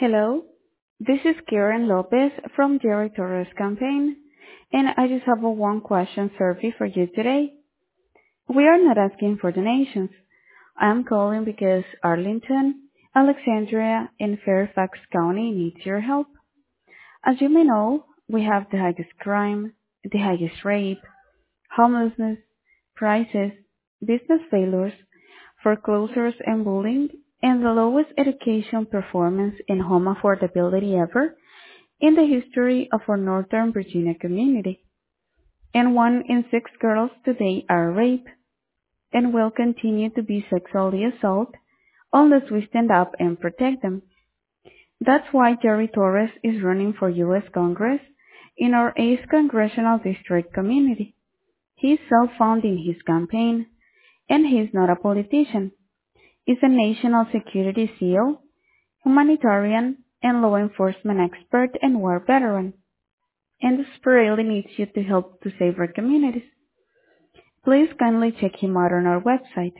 Hello, this is Karen Lopez from Jerry Torres campaign, and I just have a one question survey for you today. We are not asking for donations. I'm calling because Arlington, Alexandria, and Fairfax County needs your help. As you may know, we have the highest crime, the highest rape, homelessness, prices, business failures, foreclosures and bullying, and the lowest education performance and home affordability ever in the history of our Northern Virginia community. And 1 in 6 girls today are raped and will continue to be sexually assaulted unless we stand up and protect them. That's why Jerry Torres is running for U.S. Congress in our 8th Congressional District community. He's self-funding his campaign, and he's not a politician. He's a national security SEAL, humanitarian, and law enforcement expert and war veteran, and desperately needs you to help to save our communities. Please kindly check him out on our website,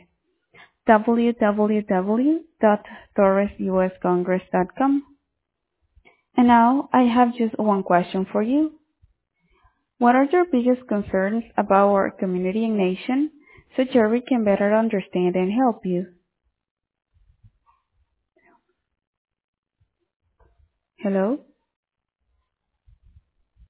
www.torresuscongress.com. And now, I have just one question for you. What are your biggest concerns about our community and nation so Jerry can better understand and help you? Hello?